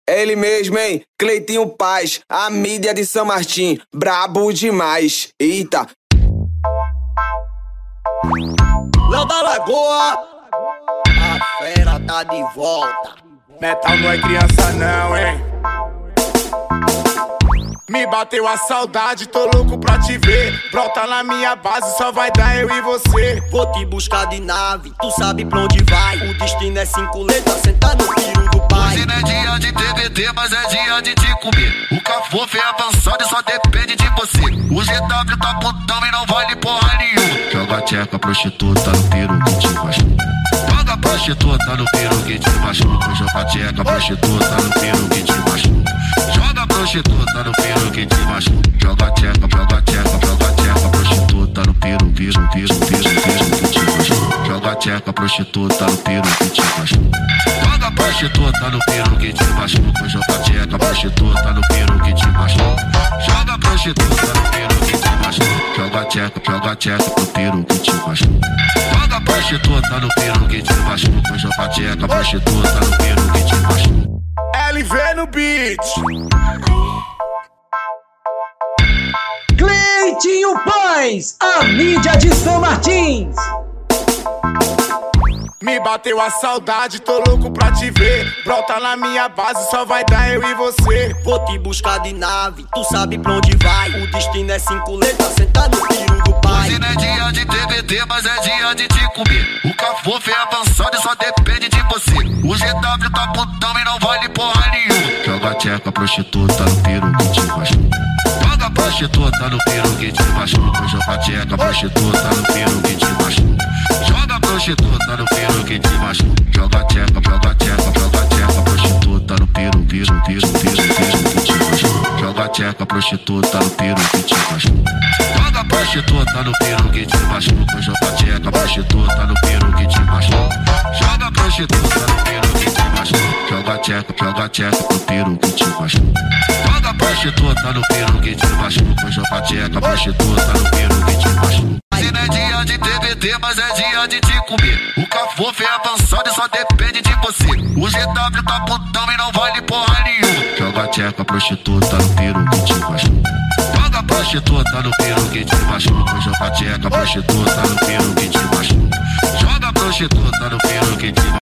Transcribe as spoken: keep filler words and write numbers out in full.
É ele mesmo, hein? Cleitinho Paz, a mídia de São Martim, brabo demais. Eita. Léo da Lagoa, a fera tá de volta. Metal não é criança não, hein? Me bateu a saudade, tô louco pra te ver. Brota na minha base, só vai dar eu e você. Vou te buscar de nave, tu sabe pra onde vai. O destino é cinco letras, sentar no tiro do pai. Hoje não é dia de T B T, mas é dia de te comer. O cafofo é avançado e só depende de você. O G W tá putão e não vale porra nenhuma. Joga a tcheca prostituta no piro que te machuca. Joga prostituta no piro que te machuca. Joga a tcheca prostituta no piro que te machuca. Joga prostituta no piro que te machuca. Joga a tcheca, joga a tcheca, joga a tcheca prostituta no piro, piro, piro, piro, piro que te machuca. Joga a tcheca prostituta no piro que te machuca. Joga prostituta no piro que te machuca. Joga a tcheca prostituta no piro que te machuca. Joga prostituta no piro que te machuca. Joga a tcheca, joga a tcheca no piro que te machuca. Joga prostituta no piro que te machuca. Joga a tcheca prostituta no piro que te machuca. L V no beat. Cleitinho Paz, a mídia de São Martins. Me bateu a saudade, tô louco pra te ver. Brota na minha base, só vai dar eu e você. Vou te buscar de nave, tu sabe pra onde vai. O destino é cinco letras, sentar no tiro do pai. Hoje não é dia de T B T, mas é dia de te comer. O cafofo é avançado e só depende de você. O G W tá putão e não vale porra nenhuma. Joga a tcheca prostituta no piro que te machuca. Joga prostituta no piro que te machuca. Joga a tcheca prostituta no piro que te machuca. Joga prostituta no piro que te machuca. Joga a tcheca, joga a tcheca, joga a tcheca prostituta no piro, piro, piro, piro, piro que te machuca. Joga a tcheca prostituta no piro que te machuca. Joga prostituta no piro que te machuca. Joga a tcheca prostituta no piro que te machuca. Joga prostituta no piro que te machuca. Joga a tcheca, joga a tcheca no piro que te machuca. Joga prostituta no piro que te machuca. Joga a tcheca prostituta no piro que te machuca. Hoje não é dia de T B T, mas é dia de te comer. O cafofo é avançado e só depende de você. O G W tá putão e não vale porra nenhuma. Joga a tcheca prostituta no piro que te machuca. Joga prostituta no piro que te machuca. Joga a tcheca prostituta no piro que te machuca. Joga prostituta no piro que te machuca.